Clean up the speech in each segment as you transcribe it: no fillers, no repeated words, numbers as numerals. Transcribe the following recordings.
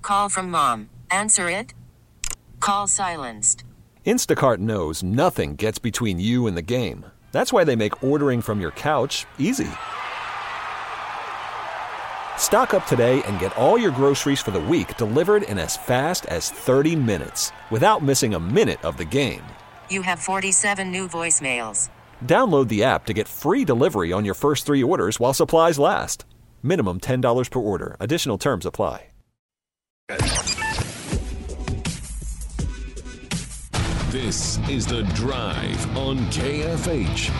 Call from mom. Answer it. Call silenced. Instacart knows nothing gets between you and the game. That's why they make ordering from your couch easy. Stock up today and get all your groceries for the week delivered in as fast as 30 minutes without missing a minute of the game. You have 47 new voicemails. Download the app to get free delivery on your first 3 orders while supplies last. Minimum $10 per order. Additional terms apply. This is The Drive on KFH.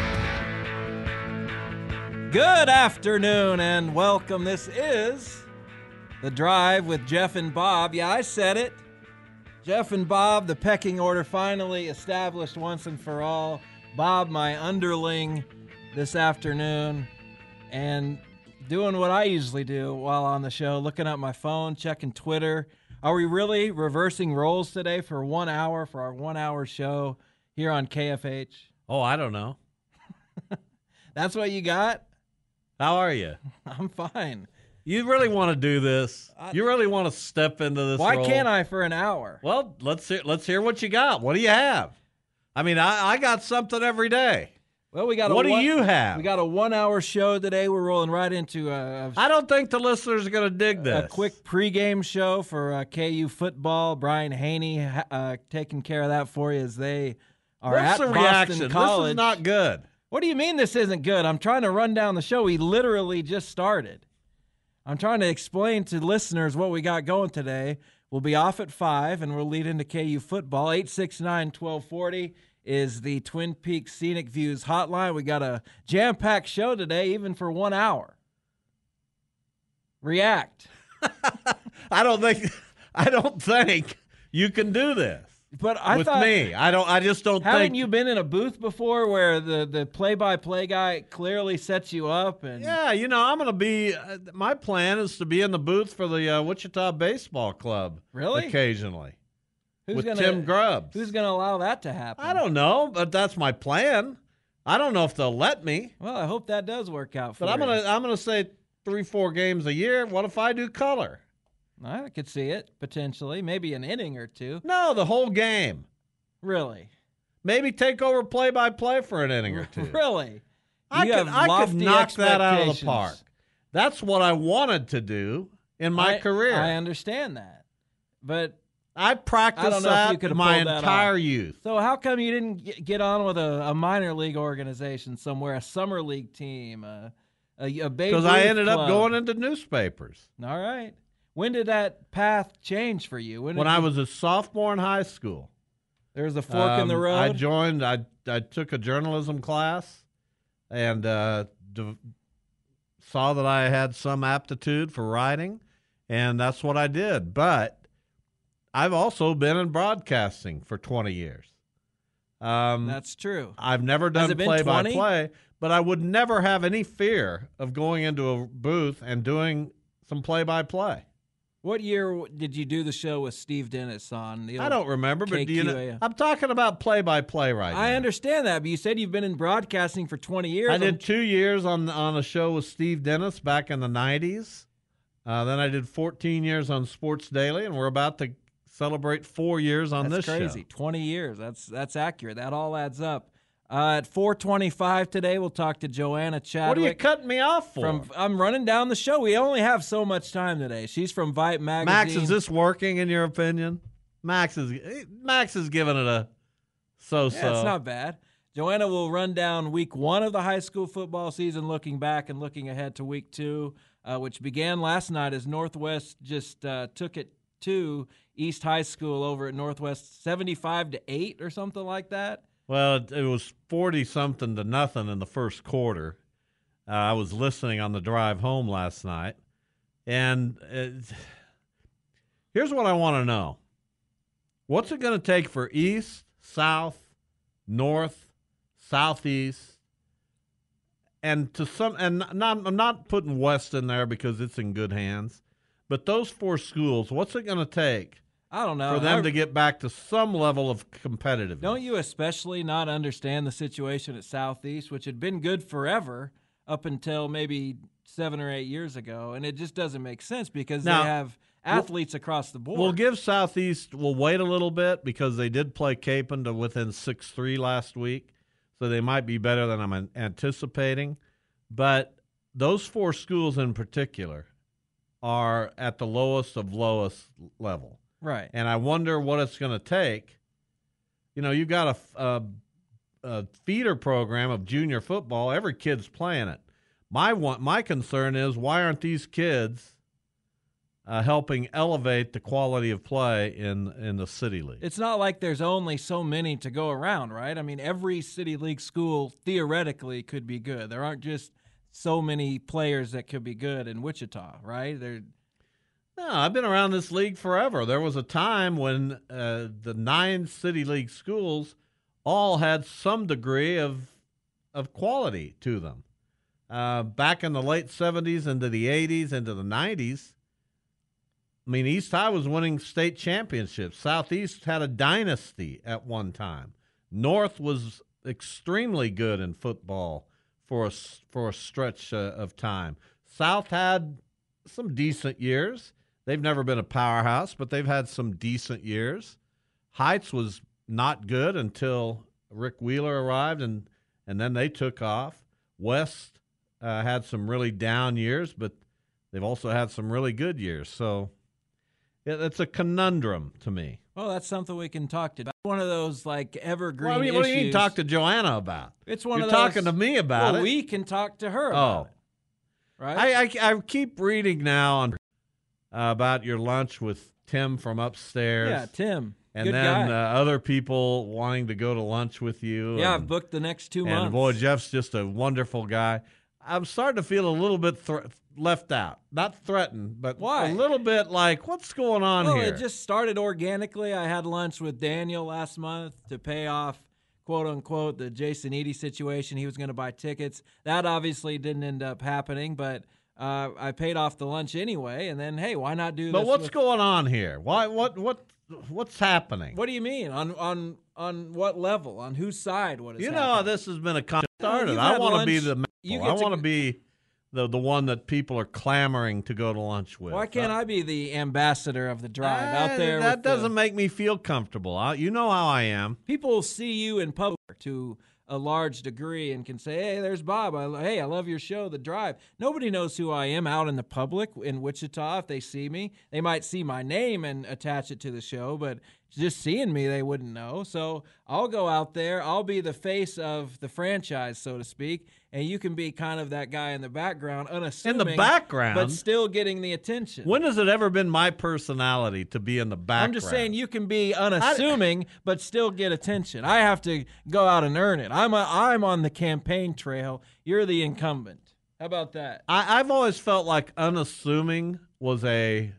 Good afternoon and welcome. This is The Drive with Jeff and Bob. Yeah, I said it. Jeff and Bob, the pecking order finally established once and for all. Bob, my underling this afternoon, and doing what I usually do while on the show, looking at my phone, checking Twitter. Are we really reversing roles today for 1 hour, for our 1 hour show here on KFH? Oh, I don't know. That's what you got? How are you? I'm fine. You really want to do this? You really want to step into this Why role? can't I for an hour? Well, let's hear what you got. What do you have? I mean, I got something every day. Well, we got. What do you have? We got a 1 hour show today. We're rolling right into I don't think the listeners are going to dig this. A quick pregame show for KU football. Brian Haney taking care of that for you as they are What's at the Boston reaction? College. This is not good. What do you mean this isn't good? I'm trying to run down the show. We literally just started. I'm trying to explain to listeners what we got going today. We'll be off at 5, and we'll lead into KU football. 869-1240 is the Twin Peaks Scenic Views hotline. We got a jam-packed show today, even for 1 hour. React. I don't think you can do this. But I with thought, me. I just don't think. Haven't you been in a booth before where the play-by-play guy clearly sets you up? And Yeah, I'm going to be. My plan is to be in the booth for the Wichita Baseball Club. Really? Occasionally. Who's with Tim Grubbs. Who's going to allow that to happen? I don't know, but that's my plan. I don't know if they'll let me. Well, I hope that does work out for But you. I'm gonna say 3-4 games a year. What if I do color? I could see it, potentially. Maybe an inning or two. No, the whole game. Really? Maybe take over play-by-play for an inning or two. Really? I could knock that out of the park. That's what I wanted to do in my career. I understand that. But I practiced that my entire youth. So how come you didn't get on with a minor league organization somewhere, a summer league team, a Babe Ruth Because I ended club? up going into newspapers. All right. When did that path change for you? When I was a sophomore in high school. There was a fork in the road? I took a journalism class and saw that I had some aptitude for writing, and that's what I did. But I've also been in broadcasting for 20 years. That's true. I've never done play-by-play, but I would never have any fear of going into a booth and doing some play-by-play. What year did you do the show with Steve Dennis on? I don't remember, but KQAM? I'm talking about play-by-play right now. I understand that, but you said you've been in broadcasting for 20 years. I did 2 years on a show with Steve Dennis back in the 90s. Then I did 14 years on Sports Daily, and we're about to celebrate 4 years on this show. That's crazy. 20 years. That's accurate. That all adds up. At 4:25 today, we'll talk to Joanna Chadwick. What are you cutting me off for? I'm running down the show. We only have so much time today. She's from Vibe Magazine. Max, is this working in your opinion? Max is giving it a so-so. Yeah, it's not bad. Joanna will run down week 1 of the high school football season, looking back and looking ahead to week 2, which began last night as Northwest just took it to East High School over at Northwest 75-8 or something like that. Well, it was 40-something to nothing in the first quarter. I was listening on the drive home last night. And here's what I want to know. What's it going to take for East, South, North, Southeast, and I'm not putting West in there because it's in good hands, but those 4 schools, what's it going to take? I don't know. For them to get back to some level of competitiveness. Don't you especially not understand the situation at Southeast, which had been good forever up until maybe 7 or 8 years ago, and it just doesn't make sense because they have athletes across the board. We'll give Southeast, we'll wait a little bit because they did play Capon to within 6-3 last week, so they might be better than I'm anticipating. But those 4 schools in particular are at the lowest of lowest level. Right. And I wonder what it's going to take. You know, you've got a feeder program of junior football. Every kid's playing it. My concern is, why aren't these kids helping elevate the quality of play in the City League? It's not like there's only so many to go around, right? I mean, every City League school theoretically could be good. There aren't just so many players that could be good in Wichita, right? No, I've been around this league forever. There was a time when the 9 City League schools all had some degree of quality to them. Back in the late 70s into the 80s into the 90s, I mean, East High was winning state championships. Southeast had a dynasty at one time. North was extremely good in football for a stretch of time. South had some decent years. They've never been a powerhouse, but they've had some decent years. Heights was not good until Rick Wheeler arrived, and then they took off. West had some really down years, but they've also had some really good years. So it's a conundrum to me. Well, that's something we can talk to. One of those like evergreen What do you mean talk to Joanna about? It's one You're of those. talking to me about it. We can talk to her about it. Right? I keep reading now about your lunch with Tim from upstairs. Yeah, Tim. And Good then guy. Other people wanting to go to lunch with you. Yeah, and, I've booked the next 2 months. And boy, Jeff's just a wonderful guy. I'm starting to feel a little bit left out. Not threatened, but Why? a little bit like, what's going on Well, here? it just started organically. I had lunch with Daniel last month to pay off, quote unquote, the Jason Eady situation. He was going to buy tickets. That obviously didn't end up happening, but I paid off the lunch anyway. And then, hey, why not do this? But what's going on here? Why? What's happening? What do you mean? On what level? On whose side? What is You know happening? how this has been a started. You've I had want to lunch. be the You I get to- want to be the one that people are clamoring to go to lunch with. Why can't I be the ambassador of the drive out there? That with doesn't make me feel comfortable. You know how I am. People see you in public to a large degree and can say, hey, there's Bob. I love your show, The Drive. Nobody knows who I am out in the public in Wichita. If they see me, they might see my name and attach it to the show, but just seeing me, they wouldn't know. So I'll go out there. I'll be the face of the franchise, so to speak, and you can be kind of that guy in the background, unassuming. In the background? But still getting the attention. When has it ever been my personality to be in the background? I'm just saying you can be unassuming but still get attention. I have to go out and earn it. I'm on the campaign trail. You're the incumbent. How about that? I've always felt like unassuming was a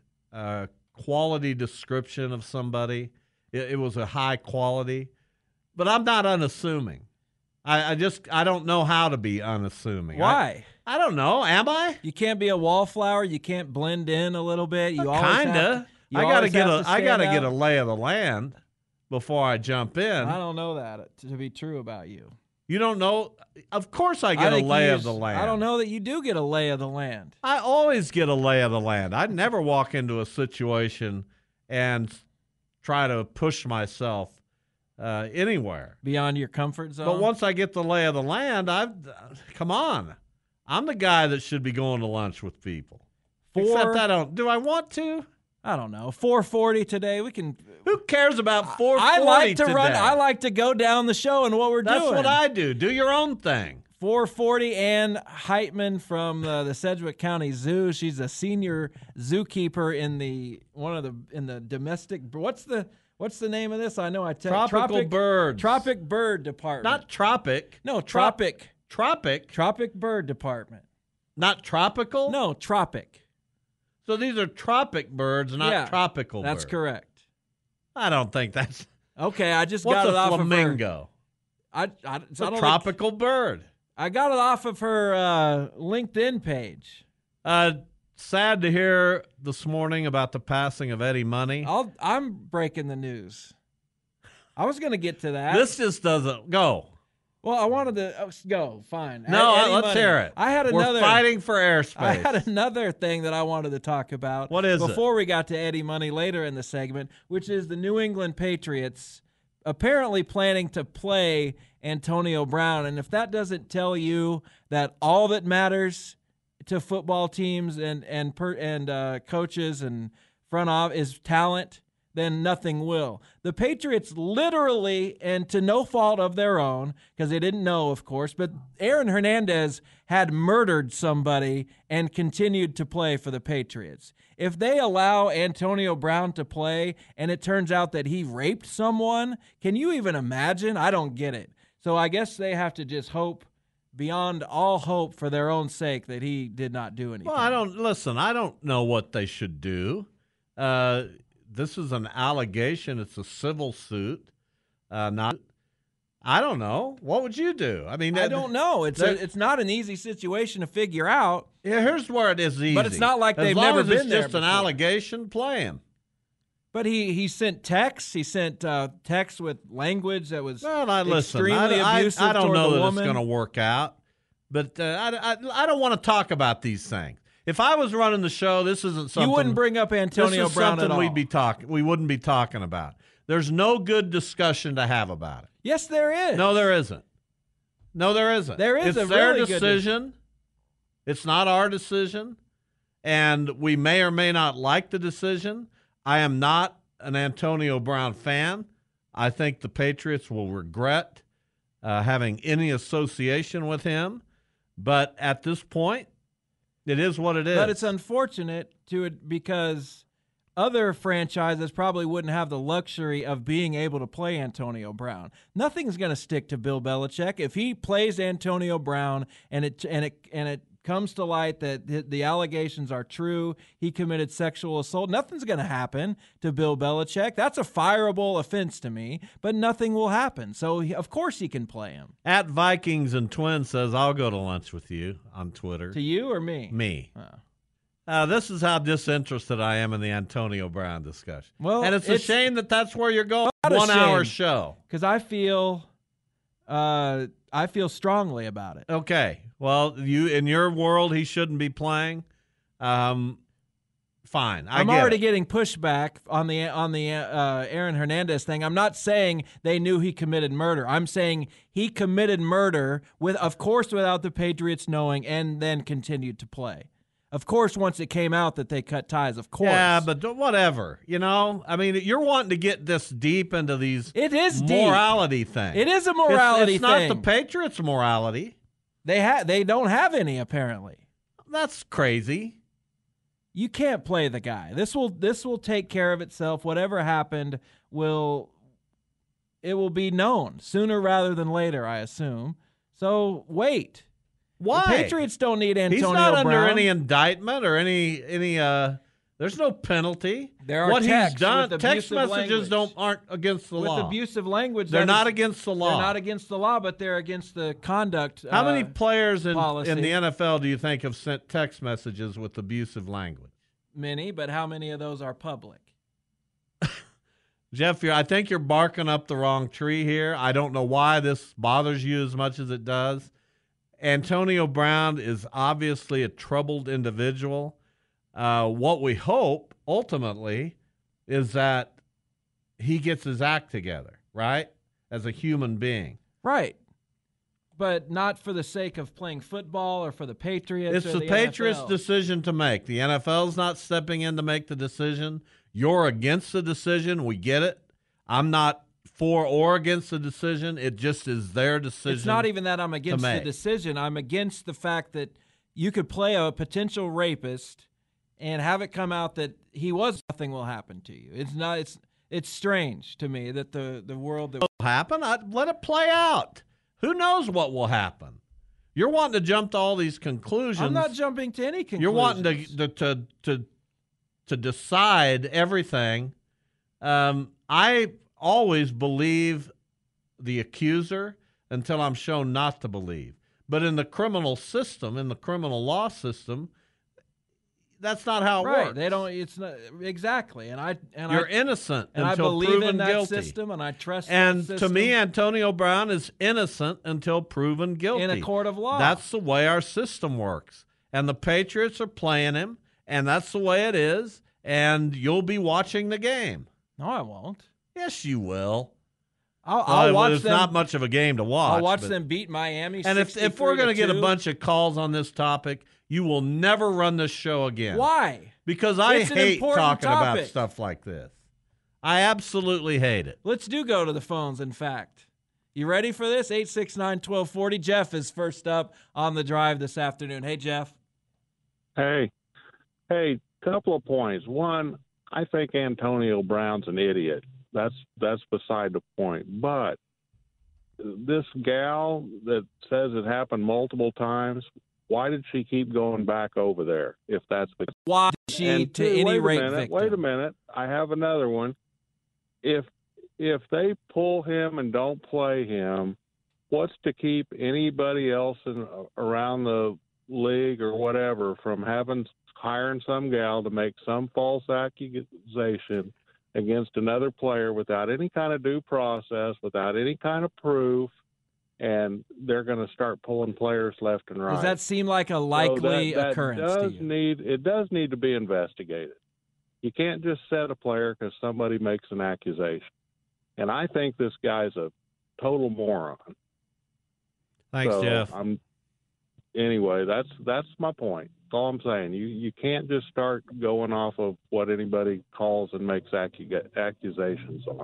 quality description of somebody. It was a high quality, but I'm not unassuming. I don't know how to be unassuming. Why? I don't know. Am I? You can't be a wallflower. You can't blend in a little bit. You always Kinda. have to, I gotta get stand a out. lay of the land before I jump in. I don't know that to be true about you. You don't know? Of course I get a think lay you of the land. I don't know that you do get a lay of the land. I always get a lay of the land. I'd never walk into a situation and try to push myself anywhere. Beyond your comfort zone. But once I get the lay of the land, come on. I'm the guy that should be going to lunch with people. Except I don't. Do I want to? I don't know. 440 today. We can. Who cares about 440 I like to today? run. I like to go down the show and what we're That's doing. what I do. Do your own thing. 440 Ann Heitman from the Sedgwick County Zoo. She's a senior zookeeper in the domestic. What's the name of this? I know Tropical birds. Tropic bird department. Not tropic. No, tropic. Tropic. Tropic bird department. Not tropical? No, tropic. So these are tropic birds, not tropical birds. That's correct. I don't think that's. Okay, I just What's got a it off flamingo? of her. It's a tropical bird. I got it off of her LinkedIn page. Sad to hear this morning about the passing of Eddie Money. I'm breaking the news. I was going to get to that. This just doesn't go. Well, I wanted to go. Fine. No, Eddie let's Money. hear it. I had another. We're fighting for airspace. I had another thing that I wanted to talk about. What is it? Before we got to Eddie Money later in the segment, which is the New England Patriots apparently planning to play Antonio Brown. And if that doesn't tell you that all that matters to football teams and coaches and front office is talent, then nothing will. The Patriots literally, and to no fault of their own, because they didn't know, of course, but Aaron Hernandez had murdered somebody and continued to play for the Patriots. If they allow Antonio Brown to play and it turns out that he raped someone, can you even imagine? I don't get it. So I guess they have to just hope beyond all hope for their own sake that he did not do anything. Well, I don't know what they should do. This is an allegation. It's a civil suit. I don't know. What would you do? I mean, I don't know. It's not an easy situation to figure out. Yeah, here's where it is easy. But it's not like they've as long never as been it's there just an before. allegation, play him. But he sent texts. He sent texts with language that was Listen, extremely abusive I don't toward know the that woman. it's going to work out. But I don't want to talk about these things. If I was running the show, this isn't something You wouldn't bring up Antonio this is Brown something at all. we wouldn't be talking about. There's no good discussion to have about it. Yes, there is. No, there isn't. No, there isn't. There is it's a their really good decision. It's not our decision, and we may or may not like the decision. I am not an Antonio Brown fan. I think the Patriots will regret having any association with him. But at this point, it is what it is. But it's unfortunate because other franchises probably wouldn't have the luxury of being able to play Antonio Brown. Nothing's going to stick to Bill Belichick if he plays Antonio Brown and it comes to light that the allegations are true. He committed sexual assault. Nothing's going to happen to Bill Belichick. That's a fireable offense to me, but nothing will happen. So of course he can play him. At Vikings and Twins says, I'll go to lunch with you on Twitter. To you or me? Me. Oh. This is how disinterested I am in the Antonio Brown discussion. Well, and it's a shame that that's where you're going. Not a 1 hour shame. show. Because I feel strongly about it. Okay. Well, in your world, he shouldn't be playing. Fine. I'm already getting pushback on the Aaron Hernandez thing. I'm not saying they knew he committed murder. I'm saying he committed murder of course, without the Patriots knowing, and then continued to play. Of course, once it came out that they cut ties, of course. Yeah, but whatever. I mean, you're wanting to get this deep into these morality things. It is a morality it's thing. It's not the Patriots' morality. They don't have any, apparently. That's crazy. You can't play the guy. This will take care of itself. Whatever happened will be known sooner rather than later, I assume. So wait. Why? The Patriots don't need Antonio He's not Brown. under any indictment or any there's no penalty. There are what texts he's done. with Text abusive messages language. aren't against the law. With abusive language. They're not against the law. They're not against the law, but they're against the conduct. How many players in the policy. NFL do you think have sent text messages with abusive language? Many, but how many of those are public? Jeff, I think you're barking up the wrong tree here. I don't know why this bothers you as much as it does. Antonio Brown is obviously a troubled individual. What we hope, ultimately, is that he gets his act together, right, as a human being. Right. But not for the sake of playing football or for the Patriots. It's or the Patriots' NFL. decision to make. The NFL's not stepping in to make the decision. You're against the decision. We get it. I'm not for or against the decision. It just is their decision. It's not even that I'm against the make. decision. I'm against the fact that you could play a potential rapist and have it come out that he was. Nothing will happen to you. It's not. It's strange to me that the world that will happen. Let it play out. Who knows what will happen? You're wanting to jump to all these conclusions. I'm not jumping to any conclusions. You're wanting to decide everything. I always believe the accuser until I'm shown not to believe. But in the criminal system, in the criminal law system, that's not how it Right. works. They don't. It's not exactly. You're innocent and I until believe proven in that guilty. system, and I trust. And that to me, system Antonio Brown is innocent until proven guilty in a court of law. That's the way our system works. And the Patriots are playing him, and that's the way it is. And you'll be watching the game. No, I won't. Yes, you will. I'll watch it's them. not much of a game to watch. I'll watch but- them beat Miami. And if we're going to get a 63-2. bunch of calls on this topic, you will never run this show again. Why? Because I It's an hate important talking about topic. stuff like this. I absolutely hate it. Let's go to the phones. In fact, you ready for this? 869-1240. Jeff is first up on the drive this afternoon. Hey, Jeff. Hey, couple of points. One, I think Antonio Brown's an idiot. That's beside the point. But this gal that says it happened multiple times, why did she keep going back over there if that's the Why did she And to two, any rape wait a minute, victim? Wait a minute. I have another one. If they pull him and don't play him, what's to keep anybody else around the league or whatever from hiring some gal to make some false accusation against another player without any kind of due process, without any kind of proof, and they're going to start pulling players left and right. Does that seem like a likely that occurrence to you? It does need to be investigated. You can't just set a player because somebody makes an accusation. And I think this guy's a total moron. Thanks, So Jeff. Anyway, that's my point. That's all I'm saying. You can't just start going off of what anybody calls and makes accusations on. All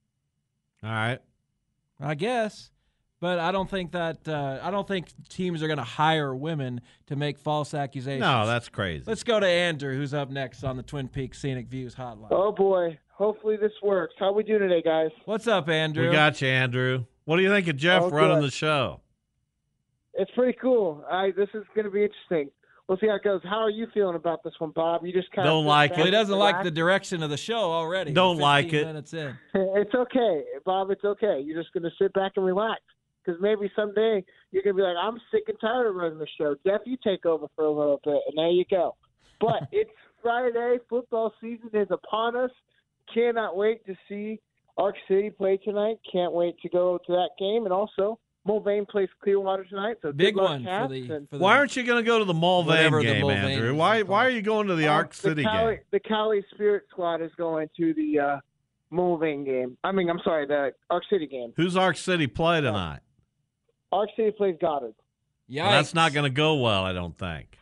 right. I guess. But I don't think that I don't think teams are going to hire women to make false accusations. No, that's crazy. Let's go to Andrew, who's up next on the Twin Peaks Scenic Views hotline. Oh, boy. Hopefully this works. How we doing today, guys? What's up, Andrew? We got you, Andrew. What do you think of Jeff Oh, running good. the show? It's pretty cool. This is going to be interesting. We'll see how it goes. How are you feeling about this one, Bob? You just kind Don't of like Well, he it. doesn't like the direction of the show already. Don't 15 like it. Minutes in. It's okay, Bob. It's okay. You're just going to sit back and relax because maybe someday you're going to be like, I'm sick and tired of running the show. Jeff, you take over for a little bit, and there you go. But it's Friday. Football season is upon us. Cannot wait to see Arc City play tonight. Can't wait to go to that game. And also, Mulvane plays Clearwater tonight. So Big good luck, one for Cats, the, and for the. Why aren't you going to go to the Whatever Mulvane the game, Mulvane Andrew? is Why called. are you going to the Arc City game? The Cali Spirit Squad is going to the Mulvane game. I'm sorry, the Arc City game. Who's Arc City play tonight? Arc City plays Goddard. Yikes. Well, that's not going to go well, I don't think.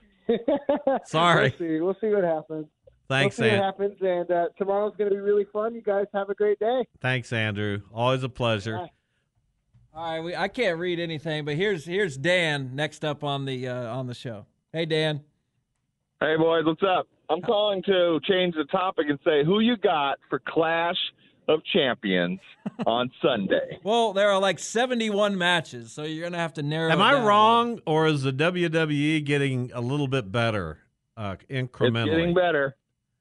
Sorry. We'll see what happens. Thanks, we'll see what Andrew. happens, and tomorrow's going to be really fun. You guys have a great day. Thanks, Andrew. Always a pleasure. Bye. All right, I can't read anything, but here's Dan next up on the show. Hey, Dan. Hey, boys, what's up? I'm calling to change the topic and say who you got for Clash of Champions on Sunday. Well, there are like 71 matches, so you're going to have to narrow Am it I down. wrong, or is the WWE getting a little bit better incrementally? It's getting better.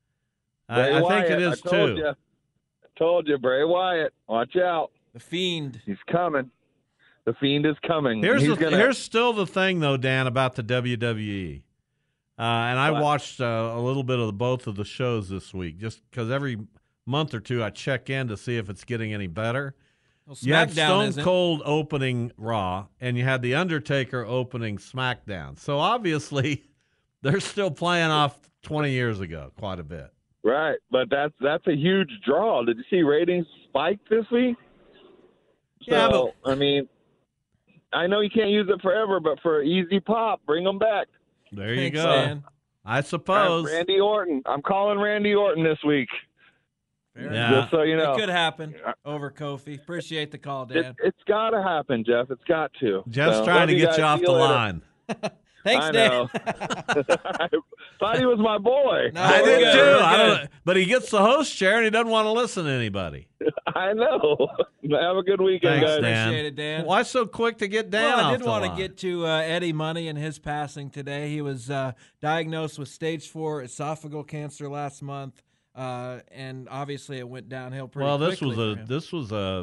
I Bray think Wyatt, it is I told too. You. Told you, Bray Wyatt. Watch out. The Fiend. He's coming. The Fiend is coming. Here's still the thing, though, Dan, about the WWE. And I watched a little bit of both of the shows this week, just because every month or two I check in to see if it's getting any better. Well, You had SmackDown Stone isn't. Cold opening Raw, and you had The Undertaker opening SmackDown. So obviously, they're still playing off 20 years ago quite a bit. Right, but that's a huge draw. Did you see ratings spike this week? Yeah, So, I mean, I know you can't use it forever, but for easy pop, bring them back. There you Thanks, go. Dan. I suppose. Randy Orton. I'm calling Randy Orton this week. Fair Yeah. enough. Just so you know. It could happen over Kofi. Appreciate the call, Dan. It's got to happen, Jeff. It's got to. Jeff's So, trying love to get guys. you off See the later. line. Thanks, I Dan. know. I thought he was my boy. No, I we're did good. too. We're I good. don't, but he gets the host chair and he doesn't want to listen to anybody. I know. Have a good weekend, Thanks, guys. Dan. Appreciate it, Dan. Why so quick to get Dan Well, I off did the want to line? get to Eddie Money and his passing today. He was diagnosed with stage 4 esophageal cancer last month, and obviously it went downhill pretty Well, quickly. this was a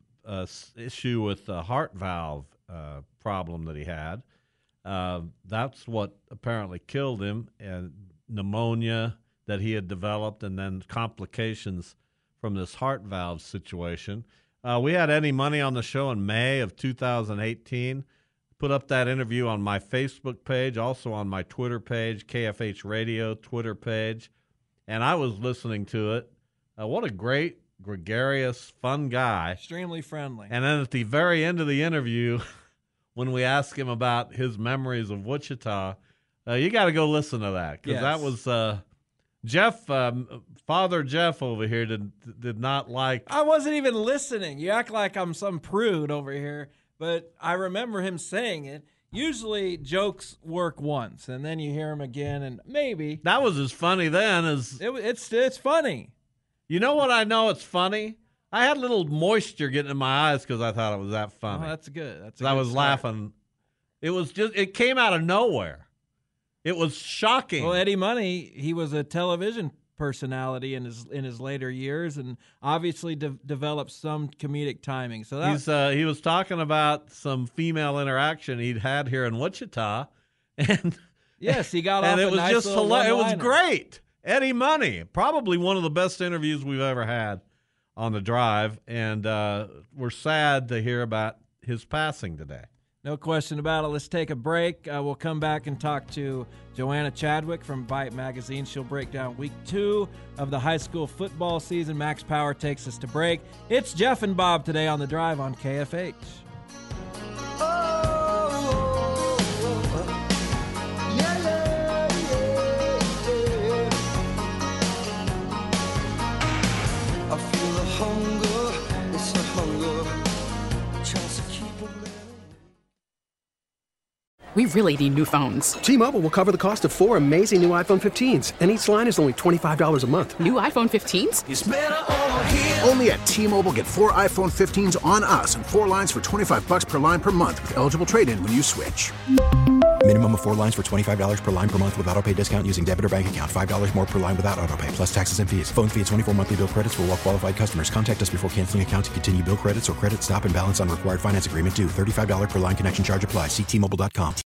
issue with the heart valve problem that he had. That's what apparently killed him, and pneumonia that he had developed and then complications from this heart valve situation. We had Eddie Money on the show in May of 2018. Put up that interview on my Facebook page, also on my Twitter page, KFH Radio Twitter page, and I was listening to it. What a great, gregarious, fun guy. Extremely friendly. And then at the very end of the interview, when we asked him about his memories of Wichita, you got to go listen to that, because that was Jeff, Father Jeff over here did not like. I wasn't even listening. You act like I'm some prude over here, but I remember him saying it. Usually jokes work once, and then you hear them again, and maybe. That was as funny then as. It's funny. You know what I know it's funny? I had a little moisture getting in my eyes because I thought it was that funny. Oh, that's good. I was laughing. It came out of nowhere. It was shocking. Well, Eddie Money, he was a television personality in his later years, and obviously developed some comedic timing. So he was talking about some female interaction he'd had here in Wichita, and yes, he got off. And it a was nice just hilarious. It was one-liner. great. Eddie Money, probably one of the best interviews we've ever had on the drive, and we're sad to hear about his passing today. No question about it. Let's take a break. We'll come back and talk to Joanna Chadwick from Byte Magazine. She'll break down week 2 of the high school football season. Max Power takes us to break. It's Jeff and Bob today on The Drive on KFH. I feel the hunger, it's a hunger, tries to keep a man. We really need new phones. T-Mobile will cover the cost of 4 amazing new iPhone 15s, and each line is only $25 a month. New iPhone 15s? It's better over here. Only at T-Mobile, get 4 iPhone 15s on us and 4 lines for $25 per line per month with eligible trade-in when you switch. Minimum of 4 lines for $25 per line per month with autopay discount using debit or bank account. $5 more per line without autopay, plus taxes and fees. Phone fee at 24 monthly bill credits for well-qualified customers. Contact us before canceling account to continue bill credits or credit stop and balance on required finance agreement due. $35 per line connection charge applies. See T-Mobile.com.